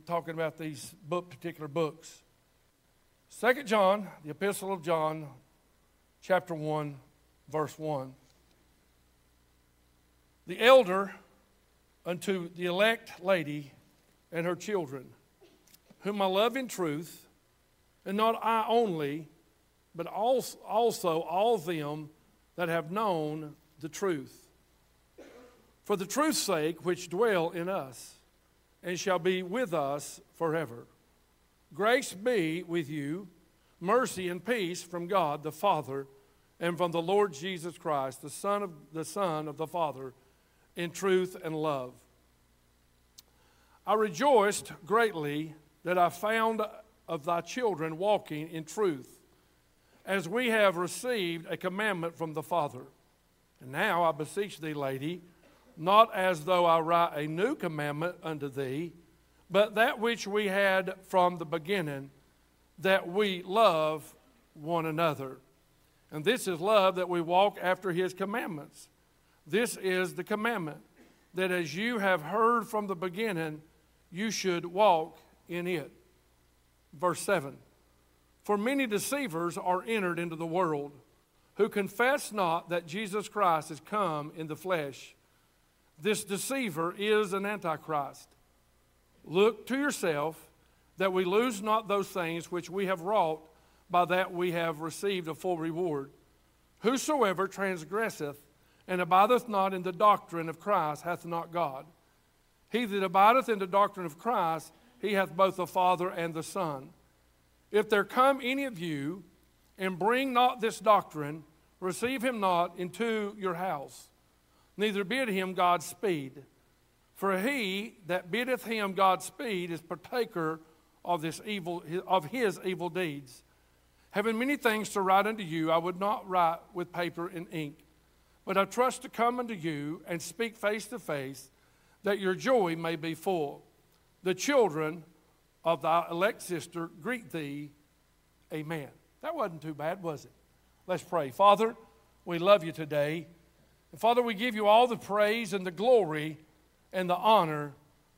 talking about these particular books. 2 John, the Epistle of John, chapter 1, verse 1. The elder unto the elect lady and her children, whom I love in truth, and not I only, but also all them that have known the truth. For the truth's sake, which dwell in us, and shall be with us forever. Grace be with you, mercy and peace from God the Father, and from the Lord Jesus Christ, the Son of the Father, in truth and love. I rejoiced greatly that I found of thy children walking in truth, as we have received a commandment from the Father. And now I beseech thee, lady, not as though I write a new commandment unto thee, but that which we had from the beginning, that we love one another. And this is love, that we walk after his commandments. This is the commandment, that as you have heard from the beginning, you should walk in it. Verse 7. For many deceivers are entered into the world, who confess not that Jesus Christ is come in the flesh. This deceiver is an antichrist. Look to yourself, that we lose not those things which we have wrought, by that we have received a full reward. Whosoever transgresseth and abideth not in the doctrine of Christ hath not God. He that abideth in the doctrine of Christ, he hath both the Father and the Son. If there come any of you, and bring not this doctrine, receive him not into your house, neither bid him Godspeed. For he that biddeth him Godspeed is partaker of his evil deeds. Having many things to write unto you, I would not write with paper and ink, but I trust to come unto you and speak face to face, that your joy may be full. The children of thy elect sister greet thee. Amen. That wasn't too bad, was it? Let's pray. Father, we love you today. And Father, we give you all the praise and the glory and the honor,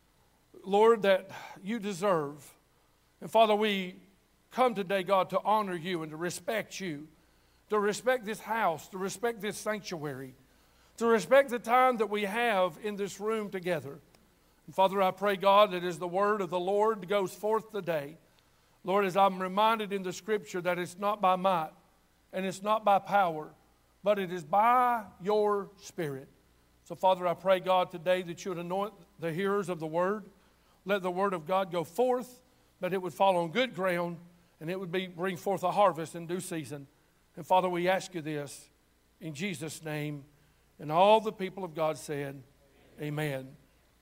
Lord, that you deserve. And Father, we come today, God, to honor you and to respect you, to respect this house, to respect this sanctuary, to respect the time that we have in this room together. And Father, I pray, God, that as the word of the Lord goes forth today, Lord, as I'm reminded in the Scripture that it's not by might and it's not by power, but it is by your Spirit. So, Father, I pray, God, today that you would anoint the hearers of the word. Let the word of God go forth, that it would fall on good ground, and it would bring forth a harvest in due season. And, Father, we ask you this in Jesus' name. And all the people of God said, amen.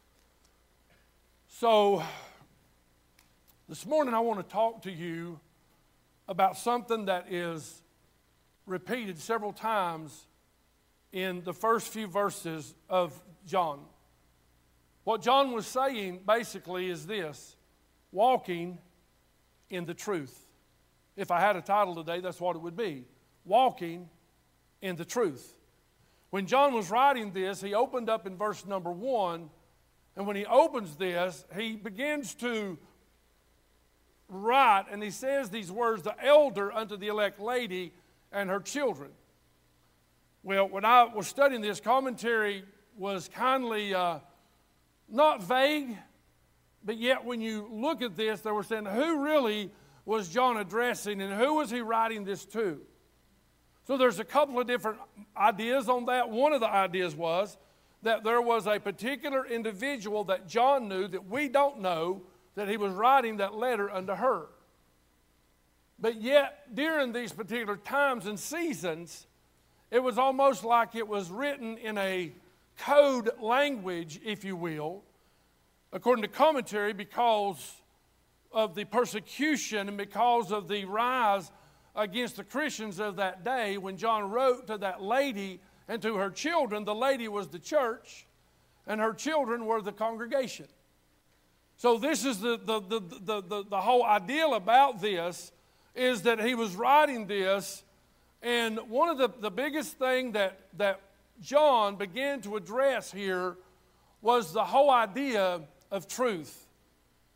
So, this morning I want to talk to you about something that is repeated several times in the first few verses of John. What John was saying basically is this: walking in the truth. If I had a title today, that's what it would be: walking in the truth. When John was writing this, he opened up in verse number 1, and when he opens this, he begins to write, and he says these words: the elder unto the elect lady and her children. Well, when I was studying this, commentary was kindly not vague, but yet when you look at this, they were saying, who really was John addressing, and who was he writing this to? So there's a couple of different ideas on that. One of the ideas was that there was a particular individual that John knew that we don't know, that he was writing that letter unto her. But yet, during these particular times and seasons, it was almost like it was written in a code language, if you will, according to commentary, because of the persecution and because of the rise against the Christians of that day. When John wrote to that lady and to her children, the lady was the church and her children were the congregation. So this is the whole ideal about this, is that he was writing this, and one of the biggest thing that John began to address here was the whole idea of truth.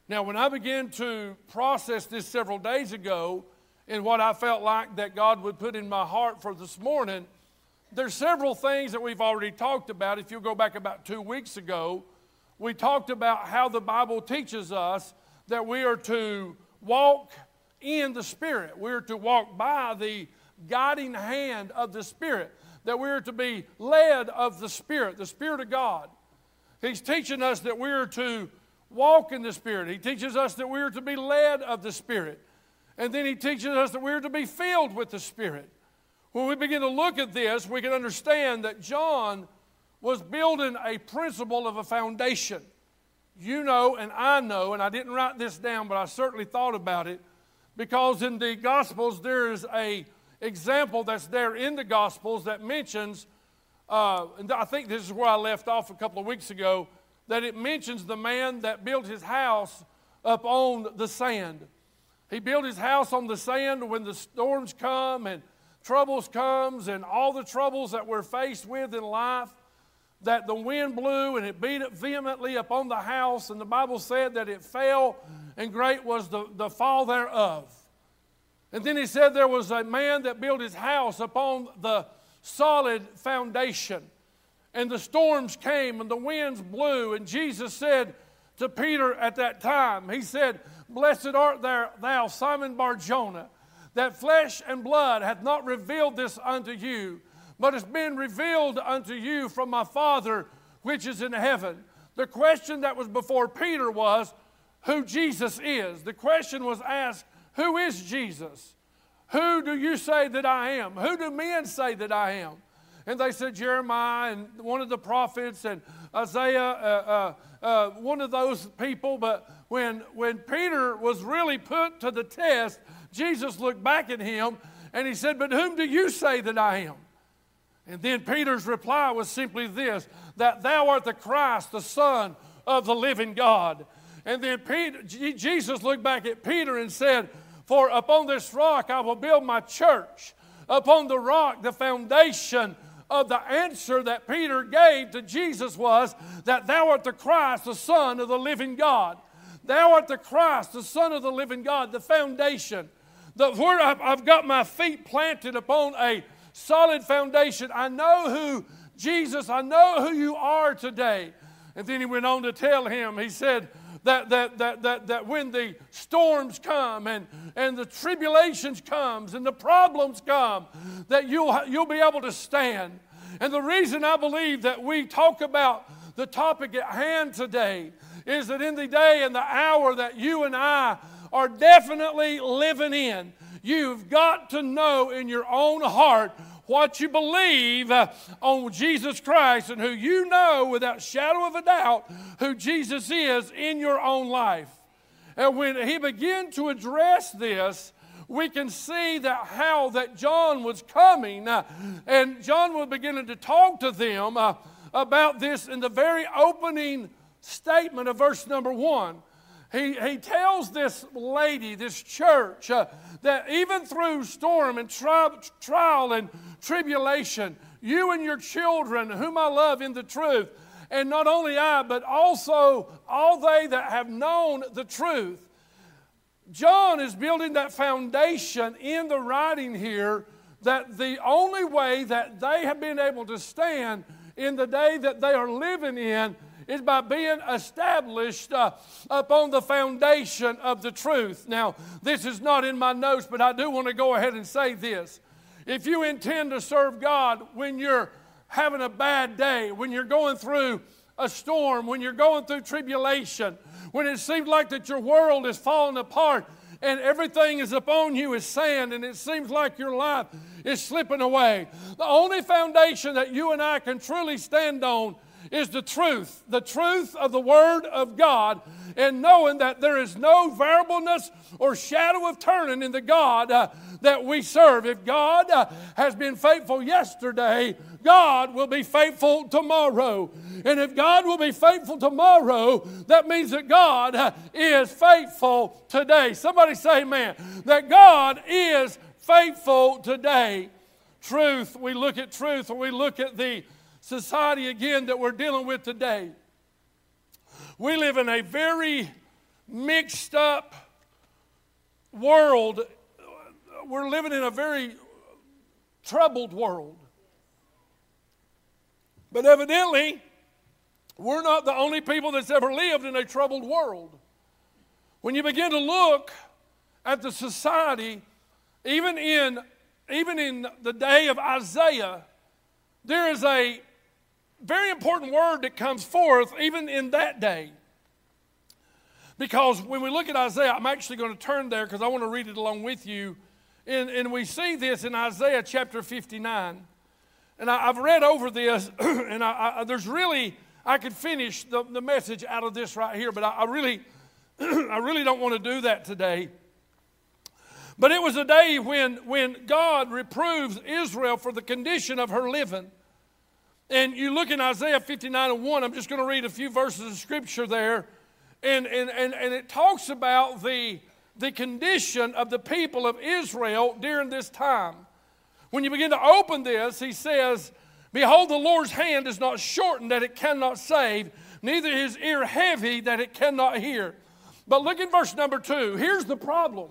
Now, when I began to process this several days ago and what I felt like that God would put in my heart for this morning, there's several things that we've already talked about. If you'll go back about 2 weeks ago, we talked about how the Bible teaches us that we are to walk in the Spirit. We are to walk by the guiding hand of the Spirit, that we are to be led of the Spirit of God. He's teaching us that we are to walk in the Spirit. He teaches us that we are to be led of the Spirit. And then he teaches us that we are to be filled with the Spirit. When we begin to look at this, we can understand that John was building a principle of a foundation. You know, and I didn't write this down, but I certainly thought about it, because in the Gospels there is a example that's there in the Gospels that mentions, and I think this is where I left off a couple of weeks ago, that it mentions the man that built his house up on the sand. He built his house on the sand when the storms come and troubles comes and all the troubles that we're faced with in life, that the wind blew and it beat it vehemently upon the house, and the Bible said that it fell, and great was the fall thereof. And then he said there was a man that built his house upon the solid foundation. And the storms came and the winds blew. And Jesus said to Peter at that time, he said, "Blessed art thou, Simon Bar-Jonah, that flesh and blood hath not revealed this unto you, but it's been revealed unto you from my Father which is in heaven." The question that was before Peter was who Jesus is. The question was asked, who is Jesus? Who do you say that I am? Who do men say that I am? And they said Jeremiah and one of the prophets and Isaiah, one of those people. But when Peter was really put to the test, Jesus looked back at him and he said, "But whom do you say that I am?" And then Peter's reply was simply this, that thou art the Christ, the Son of the living God. And then Jesus looked back at Peter and said, "For upon this rock I will build my church." Upon the rock, the foundation of the answer that Peter gave to Jesus was that thou art the Christ, the Son of the living God. Thou art the Christ, the Son of the living God, the foundation. Where I've got my feet planted upon a solid foundation. I know who Jesus, I know who you are today. And then he went on to tell him, he said, that when the storms come and the tribulations comes and the problems come, that you'll be able to stand. And the reason I believe that we talk about the topic at hand today is that in the day and the hour that you and I are definitely living in, you've got to know in your own heart what you believe on Jesus Christ, and who you know without shadow of a doubt who Jesus is in your own life. And when he began to address this, we can see that how that John was coming, and John was beginning to talk to them about this in the very opening statement of verse number 1. He tells this lady, this church, that even through storm and trial and tribulation, you and your children, whom I love in the truth, and not only I, but also all they that have known the truth. John is building that foundation in the writing here, that the only way that they have been able to stand in the day that they are living in is by being established upon the foundation of the truth. Now, this is not in my notes, but I do want to go ahead and say this. If you intend to serve God when you're having a bad day, when you're going through a storm, when you're going through tribulation, when it seems like that your world is falling apart and everything is upon you as sand and it seems like your life is slipping away, the only foundation that you and I can truly stand on is the truth of the Word of God, and knowing that there is no variableness or shadow of turning in the God that we serve. If God has been faithful yesterday, God will be faithful tomorrow. And if God will be faithful tomorrow, that means that God is faithful today. Somebody say amen. That God is faithful today. Truth, we look at truth, or we look at the society again that we're dealing with today. We live in a very mixed up world. We're living in a very troubled world. But evidently, we're not the only people that's ever lived in a troubled world. When you begin to look at the society, even in the day of Isaiah, there is a very important word that comes forth even in that day. Because when we look at Isaiah, I'm actually going to turn there because I want to read it along with you. And we see this in Isaiah chapter 59. And I've read over this, and there's really, I could finish the message out of this right here, but I really don't want to do that today. But it was a day when God reproves Israel for the condition of her living. And you look in Isaiah 59:1, I'm just going to read a few verses of scripture there. And it talks about the condition of the people of Israel during this time. When you begin to open this, he says, "Behold, the Lord's hand is not shortened that it cannot save, neither his ear heavy that it cannot hear." But look at verse number 2. Here's the problem.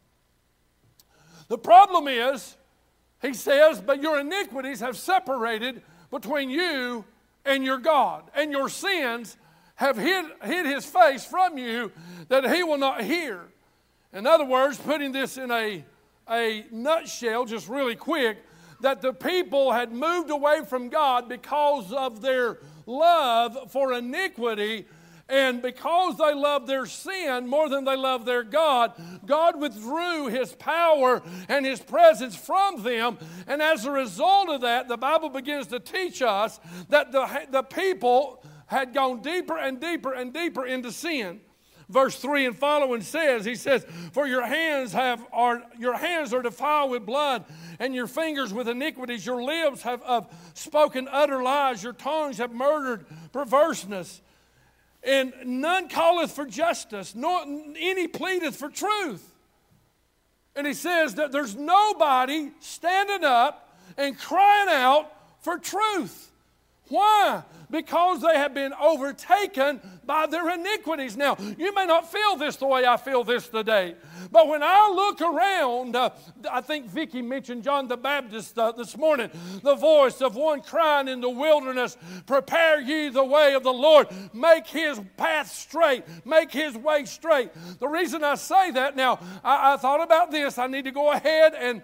The problem is, he says, "But your iniquities have separated between you and your God, and your sins have hid his face from you that he will not hear." In other words, putting this in a nutshell, just really quick, that the people had moved away from God because of their love for iniquity, and because they loved their sin more than they loved their God, God withdrew his power and his presence from them. And as a result of that, the Bible begins to teach us that the people had gone deeper and deeper and deeper into sin. Verse 3 and following says, he says, "For your hands are defiled with blood, and your fingers with iniquities. Your lips have spoken utter lies. Your tongues have murdered perverseness. And none calleth for justice, nor any pleadeth for truth." And he says that there's nobody standing up and crying out for truth. Why? Because they have been overtaken by their iniquities. Now, you may not feel this the way I feel this today, but when I look around, I think Vicki mentioned John the Baptist this morning, the voice of one crying in the wilderness, "Prepare ye the way of the Lord, make his path straight, make his way straight." The reason I say that, now, I thought about this. I need to go ahead and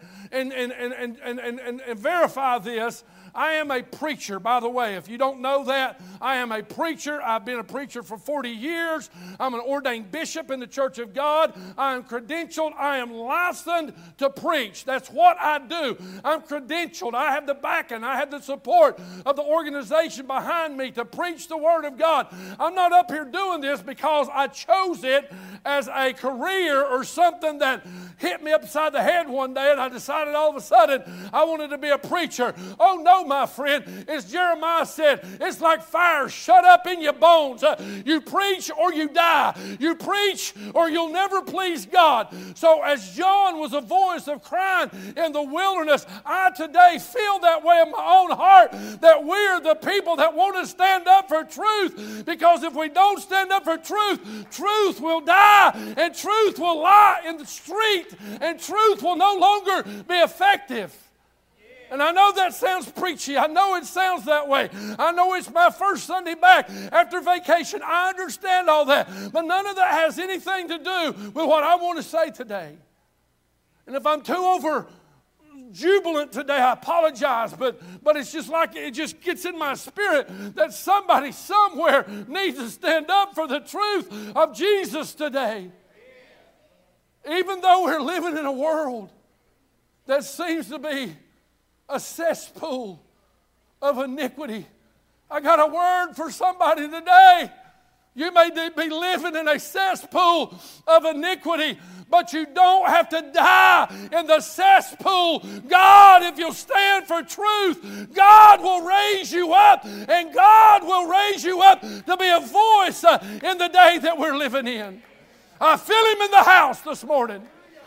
verify this. I am a preacher, by the way. If you don't know that, I am a preacher. I've been a preacher for 40 years. I'm an ordained bishop in the Church of God. I am credentialed. I am licensed to preach. That's what I do. I'm credentialed. I have the backing. I have the support of the organization behind me to preach the Word of God. I'm not up here doing this because I chose it as a career or something that hit me upside the head one day and I decided all of a sudden I wanted to be a preacher. Oh no, my friend, as Jeremiah said, it's like fire shut up in your bones. You preach or you die. You preach or you'll never please God. So as John was a voice of crying in the wilderness, I today feel that way in my own heart, that we're the people that want to stand up for truth, because if we don't stand up for truth, truth will die and truth will lie in the street and truth will no longer be effective. And I know that sounds preachy. I know it sounds that way. I know it's my first Sunday back after vacation. I understand all that. But none of that has anything to do with what I want to say today. And if I'm too over jubilant today, I apologize. But it's just like it just gets in my spirit that somebody somewhere needs to stand up for the truth of Jesus today. Even though we're living in a world that seems to be a cesspool of iniquity, I got a word for somebody today. You may be living in a cesspool of iniquity, but you don't have to die in the cesspool. God, if you'll stand for truth, God will raise you up, and God will raise you up to be a voice in the day that we're living in. I feel him in the house this morning.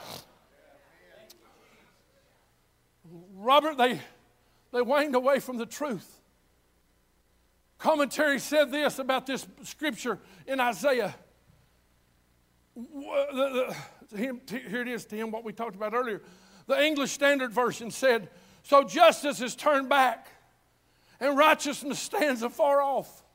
Robert, they waned away from the truth. Commentary said this about this scripture in Isaiah. Here it is, Tim, what we talked about earlier. The English Standard Version said, so justice is turned back and righteousness stands afar off.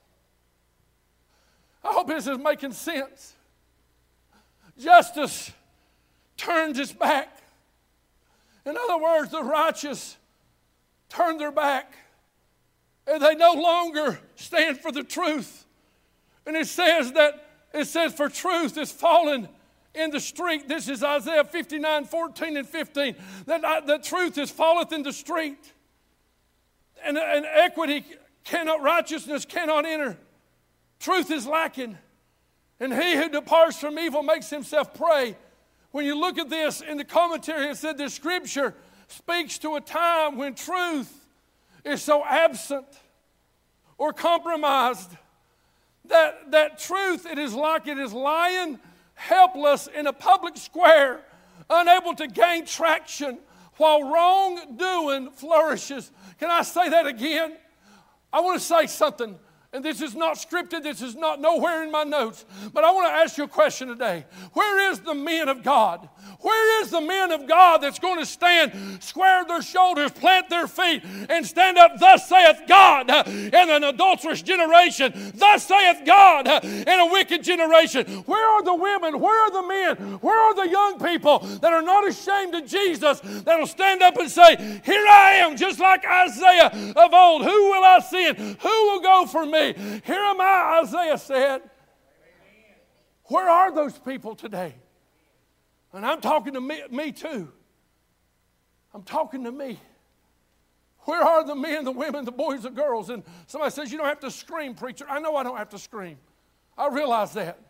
I hope this is making sense. Justice turns its back. In other words, the righteous turn their back and they no longer stand for the truth. And it says for truth is fallen in the street. This is Isaiah 59, 14 and 15. That the truth is falleth in the street. And equity righteousness cannot enter. Truth is lacking. And he who departs from evil makes himself prey. When you look at this in the commentary, it said this scripture speaks to a time when truth is so absent or compromised that truth, it is lying helpless in a public square, unable to gain traction while wrongdoing flourishes. Can I say that again? I want to say something. And this is not scripted, this is not nowhere in my notes. But I want to ask you a question today. Where is the men of God? Where is the men of God that's going to stand, square their shoulders, plant their feet, and stand up, thus saith God, in an adulterous generation, thus saith God, in a wicked generation? Where are the women? Where are the men? Where are the young people that are not ashamed of Jesus, that will stand up and say, here I am, just like Isaiah of old. Who will I send? Who will go for me? Here am I, Isaiah said. Where are those people today? And I'm talking to me too. I'm talking to me. Where are the men, the women, the boys, the girls? And somebody says, you don't have to scream, preacher. I know I don't have to scream. I realize that.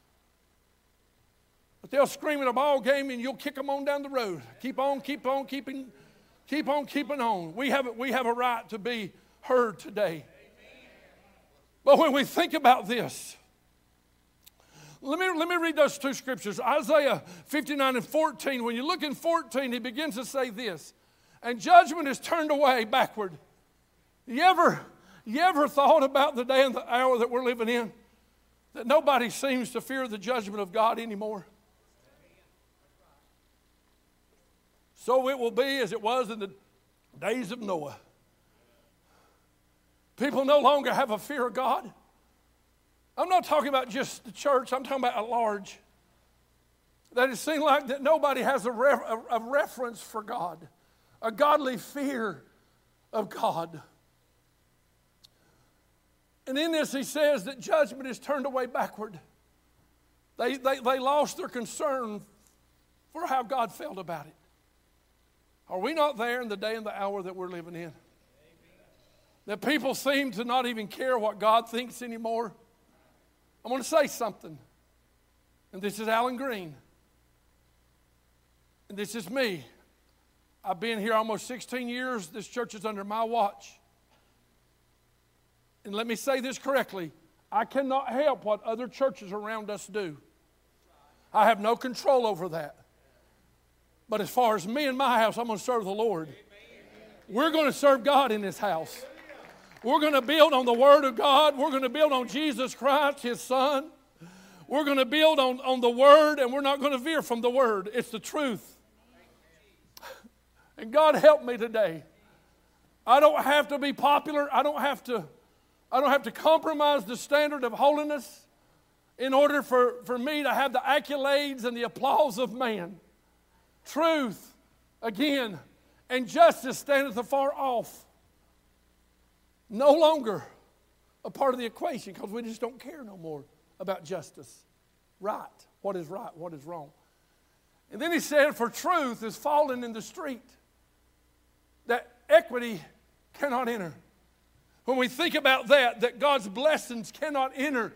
But they'll scream at a ball game and you'll kick them on down the road. Keep on keeping on. We have a right to be heard today. But when we think about this, let me read those two scriptures. Isaiah 59 and 14. When you look in 14, he begins to say this. And judgment is turned away backward. You ever thought about the day and the hour that we're living in? That nobody seems to fear the judgment of God anymore. So it will be as it was in the days of Noah. People no longer have a fear of God. I'm not talking about just the church. I'm talking about at large. That it seems like that nobody has a reference for God, a godly fear of God. And in this he says that judgment is turned away backward. They lost their concern for how God felt about it. Are we not there in the day and the hour that we're living in? That people seem to not even care what God thinks anymore. I'm going to say something. And this is Alan Green. And this is me. I've been here almost 16 years. This church is under my watch. And let me say this correctly. I cannot help what other churches around us do. I have no control over that. But as far as me and my house, I'm going to serve the Lord. We're going to serve God in this house. We're going to build on the Word of God. We're going to build on Jesus Christ, His Son. We're going to build on the Word, and we're not going to veer from the Word. It's the truth. And God help me today. I don't have to be popular. I don't have to compromise the standard of holiness in order for me to have the accolades and the applause of man. Truth, again, and justice standeth afar off. No longer a part of the equation because we just don't care no more about justice. Right. What is right? What is wrong? And then he said, for truth is fallen in the street, that equity cannot enter. When we think about that God's blessings cannot enter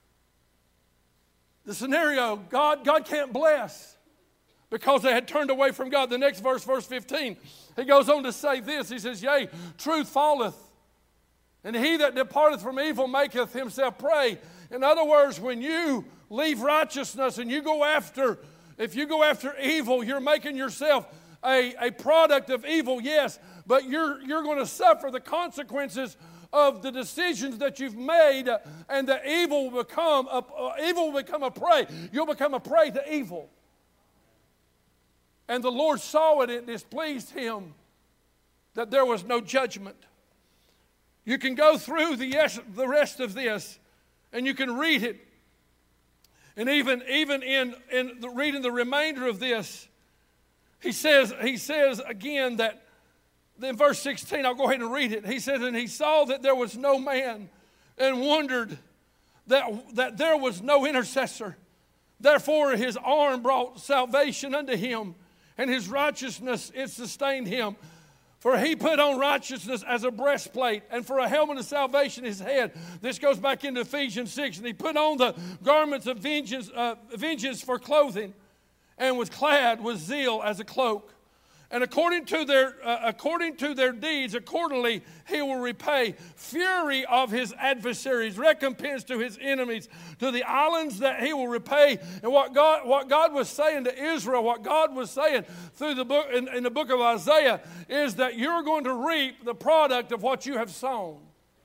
the scenario, God can't bless because they had turned away from God. The next verse, verse 15, he goes on to say this. He says, yea, truth falleth, and he that departeth from evil maketh himself prey. In other words, when you leave righteousness and you go after, if you go after evil, you're making yourself a product of evil, yes, but you're going to suffer the consequences of the decisions that you've made, and the evil will become a prey. You'll become a prey to evil. And the Lord saw it, it displeased him that there was no judgment. You can go through the rest of this, and you can read it. And even in reading the remainder of this, he says again that in verse 16, I'll go ahead and read it. He says, and he saw that there was no man, and wondered that there was no intercessor. Therefore his arm brought salvation unto him, and his righteousness it sustained him. For he put on righteousness as a breastplate, and for a helmet of salvation his head. This goes back into Ephesians 6. And he put on the garments of vengeance for clothing, and was clad with zeal as a cloak. And according to their deeds, accordingly he will repay fury of his adversaries, recompense to his enemies, to the islands that he will repay. And what God was saying to Israel, what God was saying through the book in the book of Isaiah, is that you're going to reap the product of what you have sown.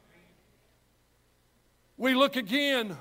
We look again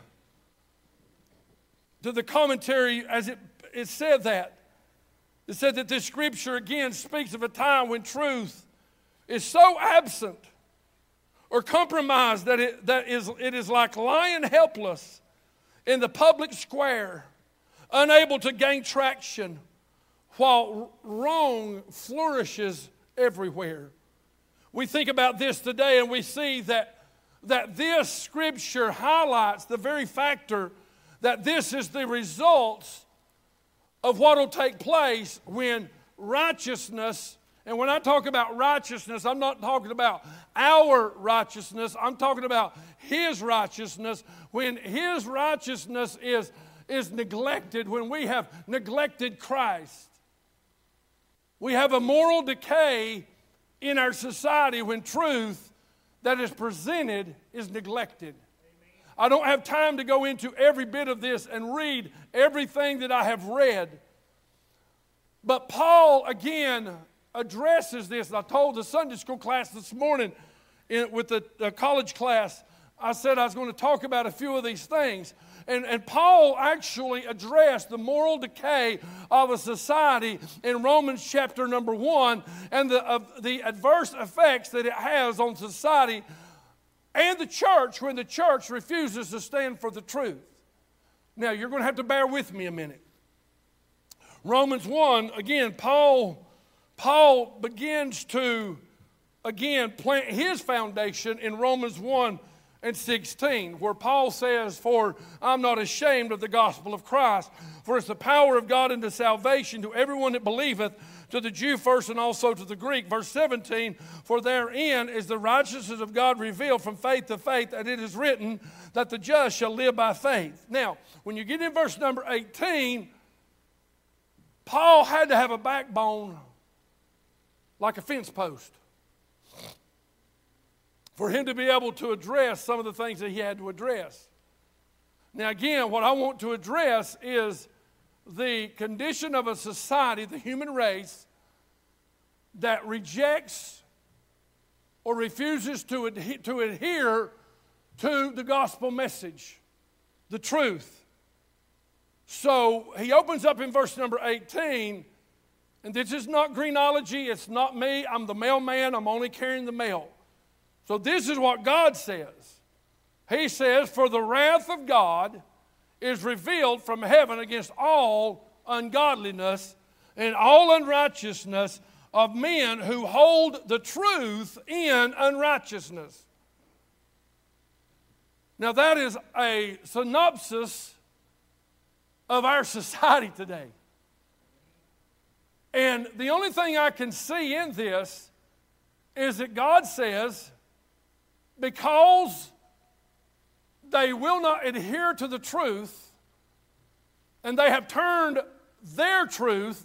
to the commentary as it said that. It said that this scripture again speaks of a time when truth is so absent or compromised that it is like lying helpless in the public square, unable to gain traction, while wrong flourishes everywhere. We think about this today, and we see that this scripture highlights the very factor that this is the results of what will take place when righteousness, and when I talk about righteousness, I'm not talking about our righteousness, I'm talking about His righteousness. When His righteousness is neglected, when we have neglected Christ. We have a moral decay in our society when truth that is presented is neglected. I don't have time to go into every bit of this and read everything that I have read. But Paul, again, addresses this. And I told the Sunday school class this morning with the college class, I said I was going to talk about a few of these things. And Paul actually addressed the moral decay of a society in Romans chapter number 1 and the adverse effects that it has on society and the church when the church refuses to stand for the truth. Now, you're going to have to bear with me a minute. Romans 1, again, Paul begins to, again, plant his foundation in Romans 1 and 16, where Paul says, for I'm not ashamed of the gospel of Christ, for it's the power of God unto salvation to everyone that believeth, to the Jew first and also to the Greek. Verse 17, for therein is the righteousness of God revealed from faith to faith, and it is written that the just shall live by faith. Now, when you get in verse number 18, Paul had to have a backbone like a fence post for him to be able to address some of the things that he had to address. Now again, what I want to address is the condition of a society, the human race, that rejects or refuses to adhere to the gospel message, the truth. So he opens up in verse number 18, and this is not greenology, it's not me, I'm the mailman, I'm only carrying the mail. So this is what God says. He says, for the wrath of God is revealed from heaven against all ungodliness and all unrighteousness of men who hold the truth in unrighteousness. Now that is a synopsis of our society today. And the only thing I can see in this is that God says, because they will not adhere to the truth, and they have turned their truth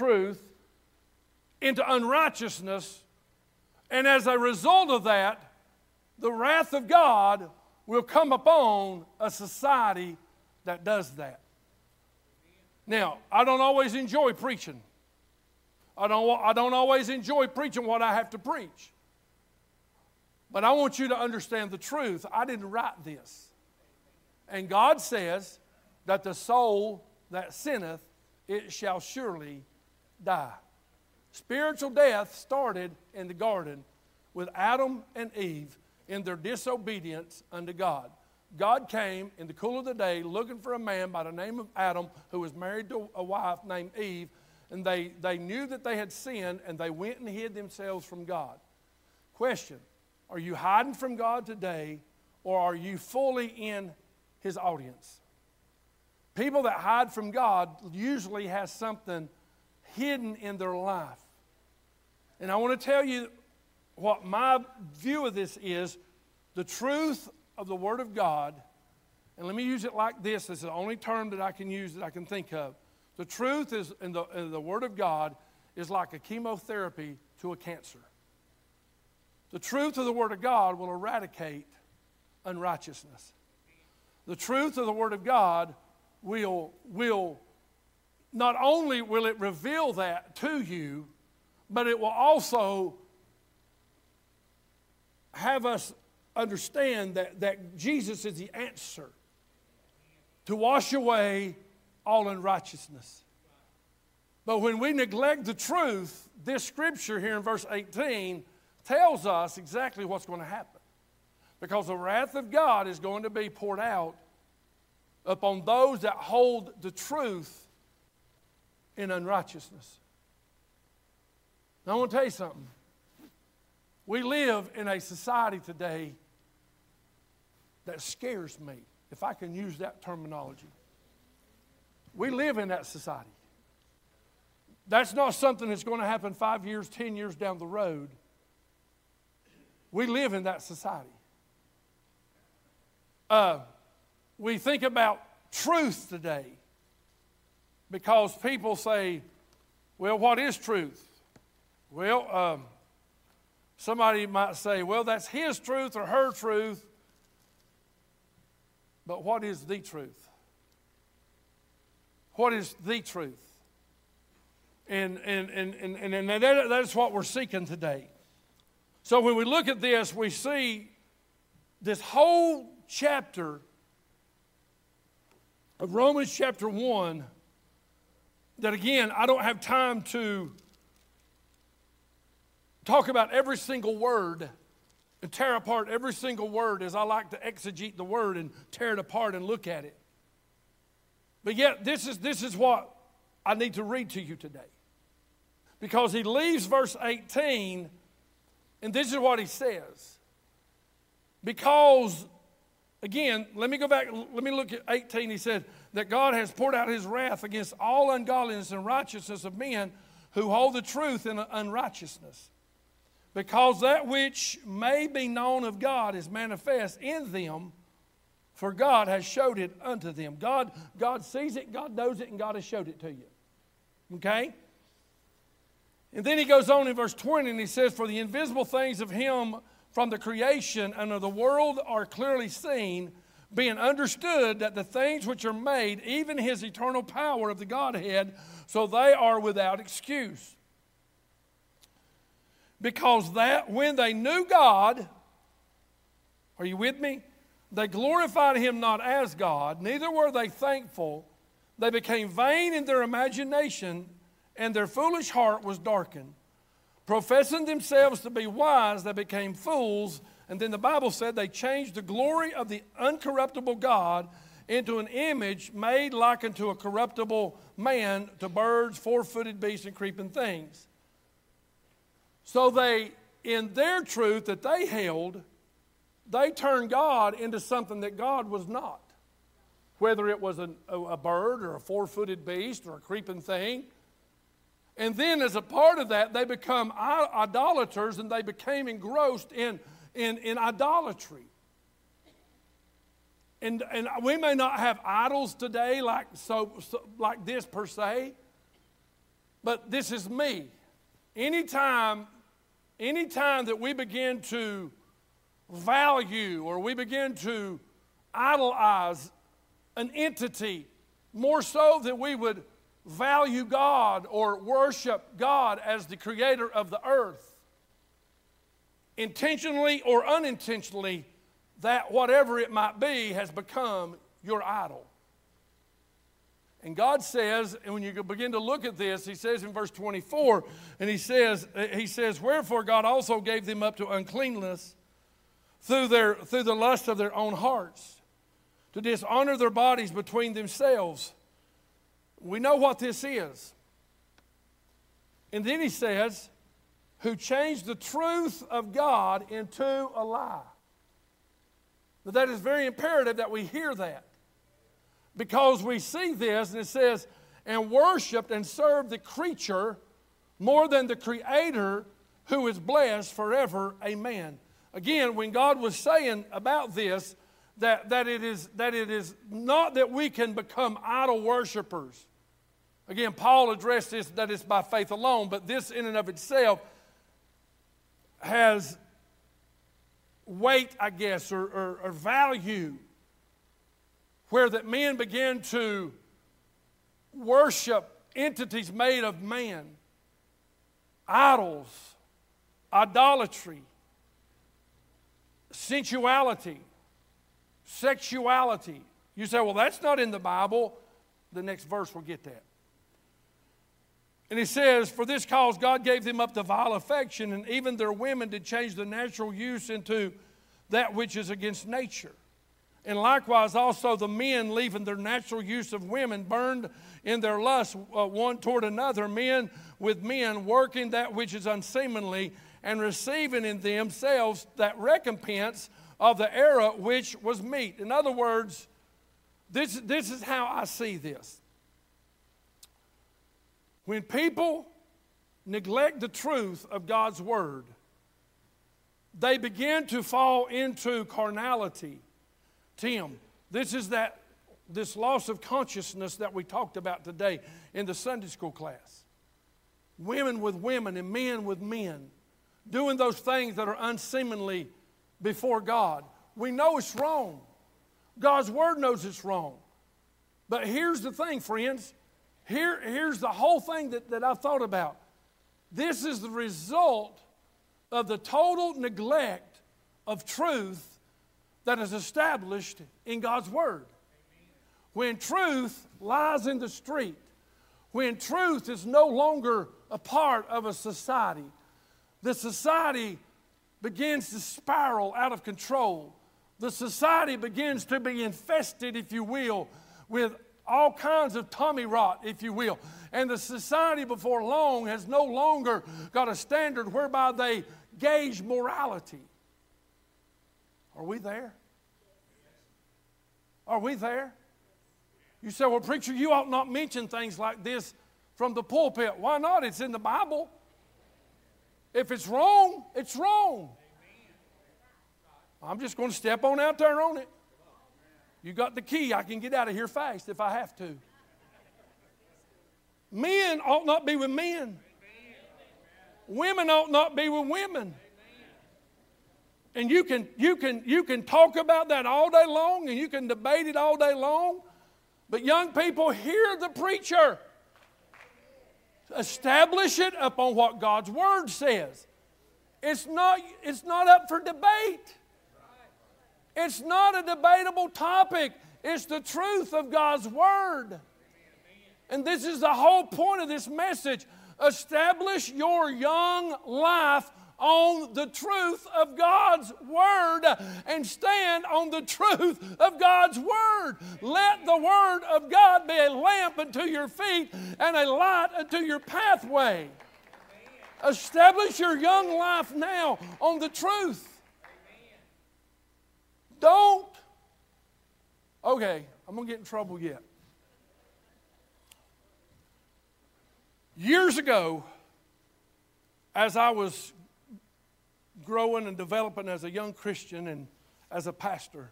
into unrighteousness, and as a result of that, the wrath of God will come upon a society that does that. Now, I don't always enjoy preaching. I don't always enjoy preaching what I have to preach. But I want you to understand the truth. I didn't write this. And God says that the soul that sinneth, it shall surely die. Spiritual death started in the garden with Adam and Eve in their disobedience unto God. God came in the cool of the day looking for a man by the name of Adam who was married to a wife named Eve, and they knew that they had sinned, and they went and hid themselves from God. Question, are you hiding from God today, or are you fully in His audience? People that hide from God usually have something hidden in their life. And I want to tell you what my view of this is. The truth of the Word of God, and let me use it like this. This is the only term that I can use that I can think of. The truth is, in the Word of God is like a chemotherapy to a cancer. The truth of the Word of God will eradicate unrighteousness. The truth of the Word of God will not only will it reveal that to you, but it will also have us understand that Jesus is the answer to wash away all unrighteousness. But when we neglect the truth, this scripture here in verse 18 tells us exactly what's going to happen. Because the wrath of God is going to be poured out upon those that hold the truth in unrighteousness. Now I want to tell you something. We live in a society today that scares me, if I can use that terminology. We live in that society. That's not something that's going to happen 5 years, 10 years down the road. We live in that society. We think about truth today because people say, well, what is truth? Well, somebody might say, well, that's his truth or her truth. But what is the truth? What is the truth? And that's what we're seeking today. So when we look at this, we see this whole chapter of Romans chapter 1 that, again, I don't have time to talk about every single word and tear apart every single word as I like to exegete the word and tear it apart and look at it. But yet, this is what I need to read to you today. Because he leaves verse 18, and this is what he says. Because, again, let me go back, let me look at 18. He said that God has poured out his wrath against all ungodliness and righteousness of men who hold the truth in unrighteousness. Because that which may be known of God is manifest in them, for God has showed it unto them. God sees it, God knows it, and God has showed it to you. Okay? And then he goes on in verse 20 and he says, for the invisible things of him from the creation and of the world are clearly seen, being understood that the things which are made, even his eternal power of the Godhead, so they are without excuse. Because that when they knew God, are you with me? They glorified him not as God, neither were they thankful. They became vain in their imagination, and their foolish heart was darkened. Professing themselves to be wise, they became fools. And then the Bible said they changed the glory of the uncorruptible God into an image made like unto a corruptible man, to birds, four-footed beasts, and creeping things. So they, in their truth that they held, they turned God into something that God was not. Whether it was a bird or a four-footed beast or a creeping thing. And then as a part of that, they become idolaters, and they became engrossed in idolatry. And we may not have idols today like this per se, but this is me. Anytime that we begin to value or we begin to idolize an entity more so than we would value God or worship God as the creator of the earth, intentionally or unintentionally, that whatever it might be has become your idol. And God says, and when you begin to look at this, he says in verse 24, and he says, wherefore God also gave them up to uncleanness through the lust of their own hearts, to dishonor their bodies between themselves. We know what this is. And then he says, who changed the truth of God into a lie. But that is very imperative that we hear that. Because we see this, and it says, and worshiped and served the creature more than the Creator, who is blessed forever. Amen. Again, when God was saying about this, that it is not that we can become idol worshipers. Again, Paul addressed this, that it's by faith alone, but this in and of itself has weight, I guess, or value, where that men begin to worship entities made of man, idols, idolatry, sensuality, sexuality. You say, well, that's not in the Bible. The next verse will get that. And he says, for this cause God gave them up to vile affection, and even their women did change the natural use into that which is against nature. And likewise also the men, leaving their natural use of women, burned in their lust one toward another, men with men, working that which is unseemly, and receiving in themselves that recompense of the error which was meet. In other words, this is how I see this. When people neglect the truth of God's word, they begin to fall into carnality. Tim, this is this loss of consciousness that we talked about today in the Sunday school class. Women with women and men with men, doing those things that are unseemly before God. We know it's wrong. God's word knows it's wrong. But here's the thing, friends. Here's the whole thing that I've thought about. This is the result of the total neglect of truth that is established in God's word. When truth lies in the street, when truth is no longer a part of a society, the society begins to spiral out of control. The society begins to be infested, if you will, with all kinds of tummy rot, if you will. And the society before long has no longer got a standard whereby they gauge morality. Are we there? Are we there? You say, well, preacher, you ought not mention things like this from the pulpit. Why not? It's in the Bible. If it's wrong, it's wrong. I'm just going to step on out there on it. You got the key. I can get out of here fast if I have to. Men ought not be with men. Women ought not be with women. And you can talk about that all day long, and you can debate it all day long. But young people, hear the preacher. Establish it upon what God's word says. It's not up for debate. It's not a debatable topic. It's the truth of God's word. And this is the whole point of this message. Establish your young life on the truth of God's word and stand on the truth of God's word. Let the word of God be a lamp unto your feet and a light unto your pathway. Establish your young life now on the truth. Don't. Okay, I'm going to get in trouble yet. Years ago, as I was growing and developing as a young Christian and as a pastor,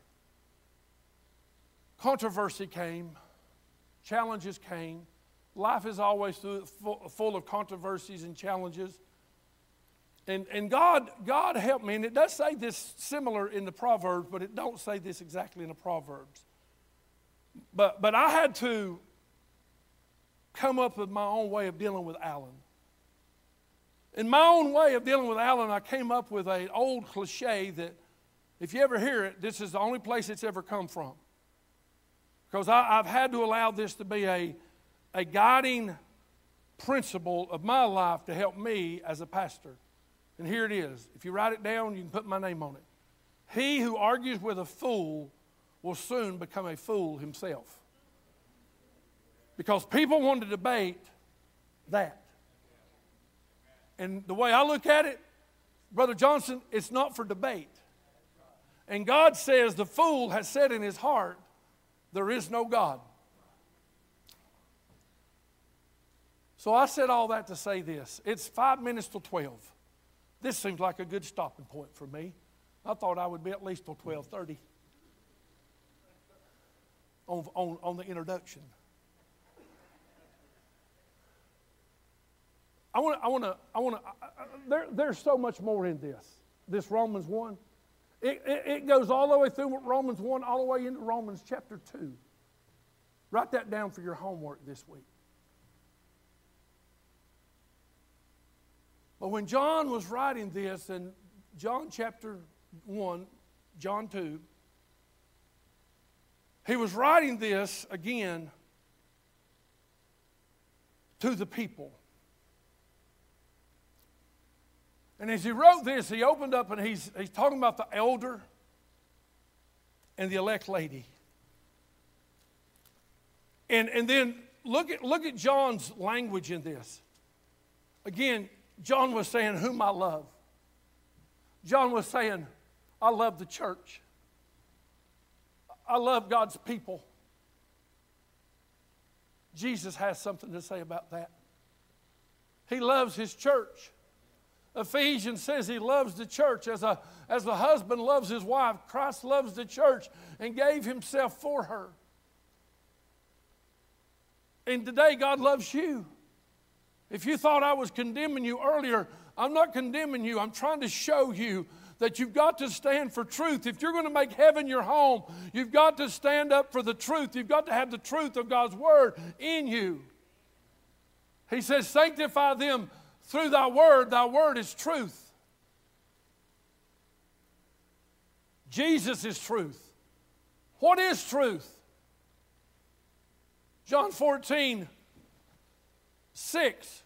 controversy came, challenges came. Life is always full of controversies and challenges. And God helped me, and it does say this similar in the Proverbs, but it don't say this exactly in the Proverbs. But I had to come up with my own way of dealing with Alan. In my own way of dealing with Alan, I came up with an old cliche that if you ever hear it, this is the only place it's ever come from. Because I've had to allow this to be a guiding principle of my life to help me as a pastor. And here it is. If you write it down, you can put my name on it. He who argues with a fool will soon become a fool himself. Because people want to debate that. And the way I look at it, Brother Johnson, it's not for debate. And God says the fool has said in his heart, there is no God. So I said all that to say this. It's 5 minutes till 12. This seems like a good stopping point for me. I thought I would be at least till 12:30 on the introduction. There's so much more in this Romans 1. It goes all the way through Romans 1, all the way into Romans chapter 2. Write that down for your homework this week. But when John was writing this in John chapter 1, John 2, he was writing this again to the people. And as he wrote this, he opened up and he's talking about the elder and the elect lady. And then look at John's language in this. Again, John was saying, whom I love. John was saying, I love the church. I love God's people. Jesus has something to say about that. He loves his church. Ephesians says he loves the church as the husband loves his wife. Christ loves the church and gave himself for her. And today God loves you. If you thought I was condemning you earlier, I'm not condemning you. I'm trying to show you that you've got to stand for truth. If you're going to make heaven your home, you've got to stand up for the truth. You've got to have the truth of God's word in you. He says, sanctify them through thy word is truth. Jesus is truth. What is truth? John 14, 6.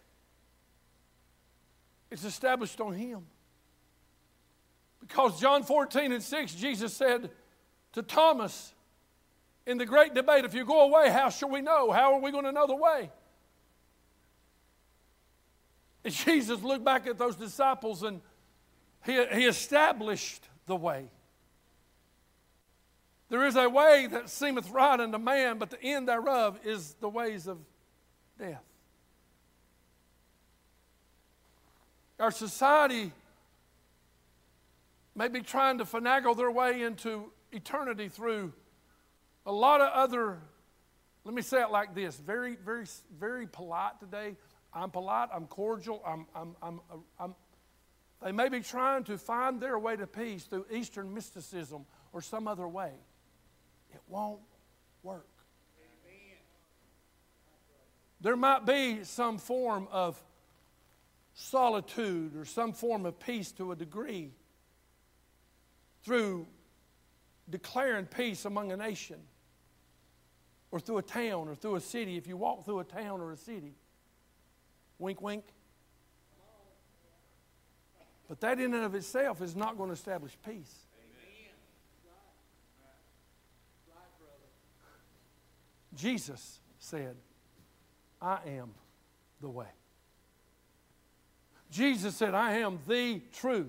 It's established on him. Because John 14 and 6, Jesus said to Thomas in the great debate, if you go away, how shall we know? How are we going to know the way? And Jesus looked back at those disciples and he established the way. There is a way that seemeth right unto man, but the end thereof is the ways of death. Our society may be trying to finagle their way into eternity through a lot of other, let me say it like this, very, very, very polite today. I'm polite, I'm cordial, they may be trying to find their way to peace through Eastern mysticism or some other way. It won't work. Amen. There might be some form of solitude or some form of peace to a degree through declaring peace among a nation or through a town or through a city. If you walk through a town or a city, wink, wink. But that in and of itself is not going to establish peace. Jesus said, I am the way. Jesus said, I am the truth.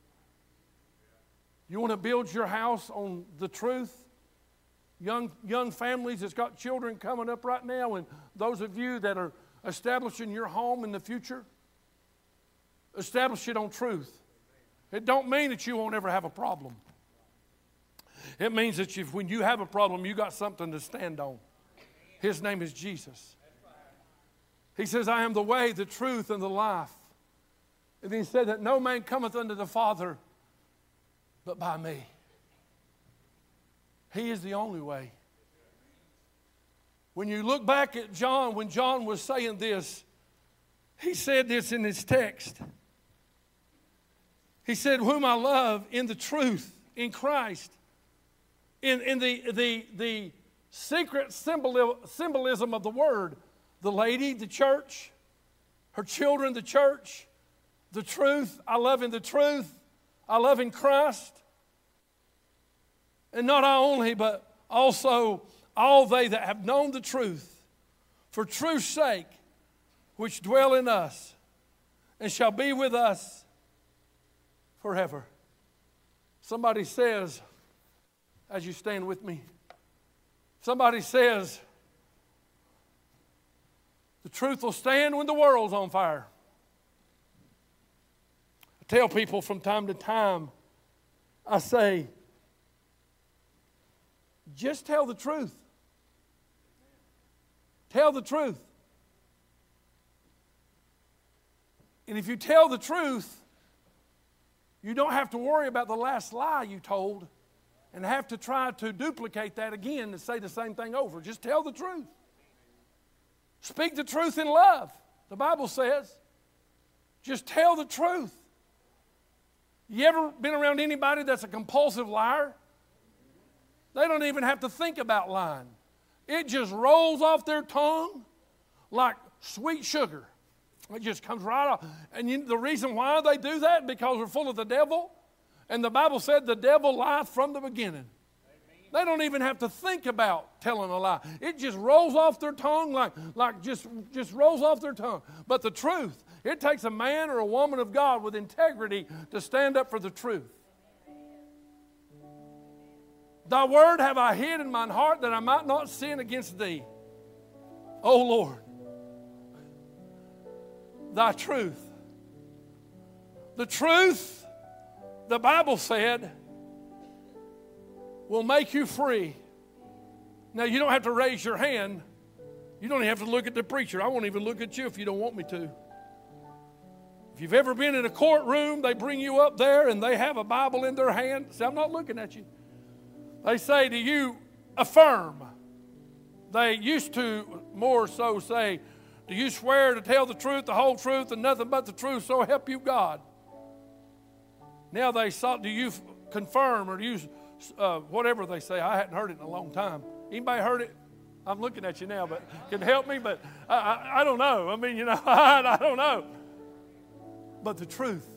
You want to build your house on the truth? Young families that's got children coming up right now, and those of you that are establishing your home in the future, establish it on truth. It don't mean that you won't ever have a problem. It means that when you have a problem, you got something to stand on. His name is Jesus. He says, I am the way, the truth, and the life. And he said that no man cometh unto the Father but by me. He is the only way. When you look back at John, when John was saying this, he said this in his text. He said, whom I love in the truth, in Christ, in the secret symbolism of the word. The lady, the church, her children, the church, the truth. I love in the truth. I love in Christ. And not I only, but also all they that have known the truth, for truth's sake, which dwell in us, and shall be with us forever. Somebody says, as you stand with me, somebody says, the truth will stand when the world's on fire. I tell people from time to time, I say, just tell the truth. Tell the truth. And if you tell the truth, you don't have to worry about the last lie you told and have to try to duplicate that again and say the same thing over. Just tell the truth. Speak the truth in love, the Bible says. Just tell the truth. You ever been around anybody that's a compulsive liar? They don't even have to think about lying. It just rolls off their tongue like sweet sugar. It just comes right off. And the reason why they do that, because they're full of the devil. And the Bible said the devil lieth from the beginning. They don't even have to think about telling a lie. It just rolls off their tongue like just rolls off their tongue. But the truth, it takes a man or a woman of God with integrity to stand up for the truth. Thy word have I hid in mine heart that I might not sin against thee. O Lord, thy truth. The truth, the Bible said, will make you free. Now, you don't have to raise your hand. You don't even have to look at the preacher. I won't even look at you if you don't want me to. If you've ever been in a courtroom, they bring you up there and they have a Bible in their hand. See, I'm not looking at you. They say, do you affirm? They used to more so say, do you swear to tell the truth, the whole truth, and nothing but the truth, so help you God? Now they say, do you confirm, or do you, whatever they say. I hadn't heard it in a long time. Anybody heard it? I'm looking at you now, but can help me? But I don't know. I mean, I don't know. But the truth.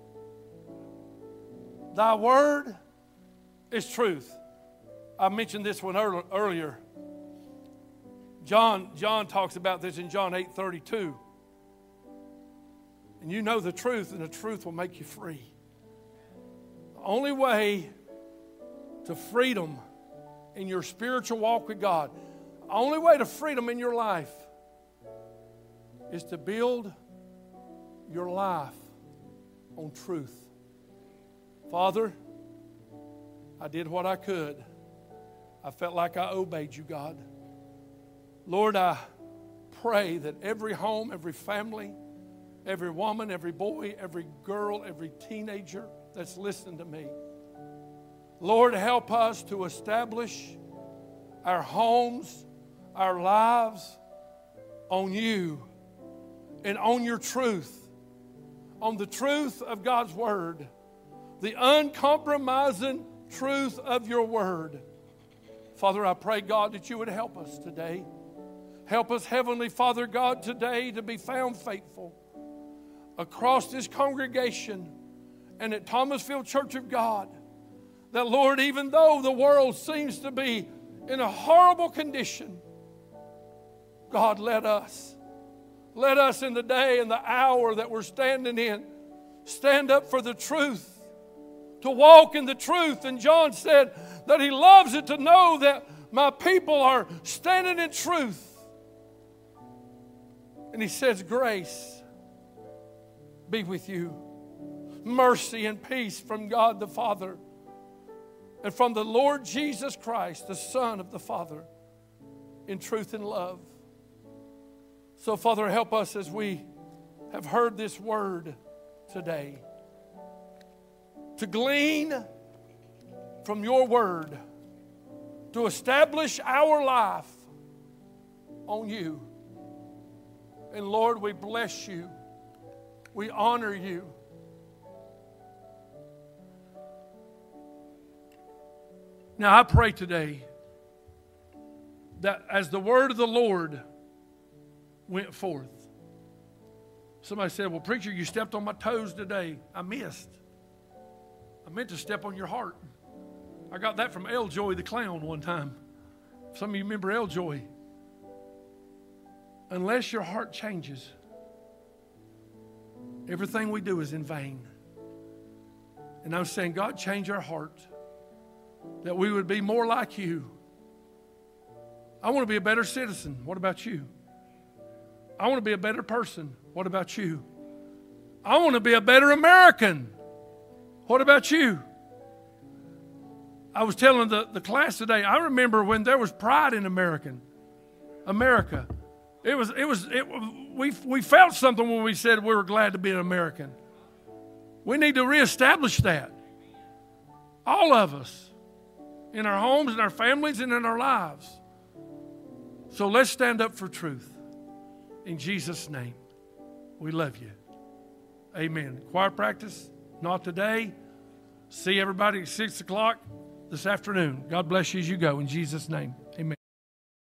Thy word is truth. I mentioned this one earlier. John talks about this in John 8:32. And you know the truth, and the truth will make you free. The only way to freedom in your spiritual walk with God, the only way to freedom in your life is to build your life on truth. Father, I did what I could. I felt like I obeyed you, God. Lord, I pray that every home, every family, every woman, every boy, every girl, every teenager that's listening to me, Lord, help us to establish our homes, our lives on you and on your truth, on the truth of God's word, the uncompromising truth of your word. Father, I pray, God, that you would help us today. Help us, Heavenly Father God, today to be found faithful across this congregation and at Thomasville Church of God. That, Lord, even though the world seems to be in a horrible condition, God, let us in the day and the hour that we're standing in, stand up for the truth, to walk in the truth. And John said that he loves it to know that my people are standing in truth. And he says, grace be with you. Mercy and peace from God the Father and from the Lord Jesus Christ, the Son of the Father, in truth and love. So, Father, help us as we have heard this word today to glean from your word, to establish our life on you. And Lord, we bless you. We honor you. Now I pray today that as the word of the Lord went forth, somebody said, well, preacher, you stepped on my toes today. I missed. I meant to step on your heart. I got that from El Joy the clown one time. Some of you remember El Joy. Unless your heart changes, everything we do is in vain. And I'm saying, God, change our heart, that we would be more like you. I want to be a better citizen. What about you? I want to be a better person. What about you? I want to be a better American. What about you? I was telling the class today, I remember when there was pride in America. We felt something when we said we were glad to be an American. We need to reestablish that. All of us. In our homes, in our families, and in our lives. So let's stand up for truth. In Jesus' name. We love you. Amen. Choir practice, not today. See everybody at 6 o'clock this afternoon. God bless you as you go. In Jesus' name. Amen.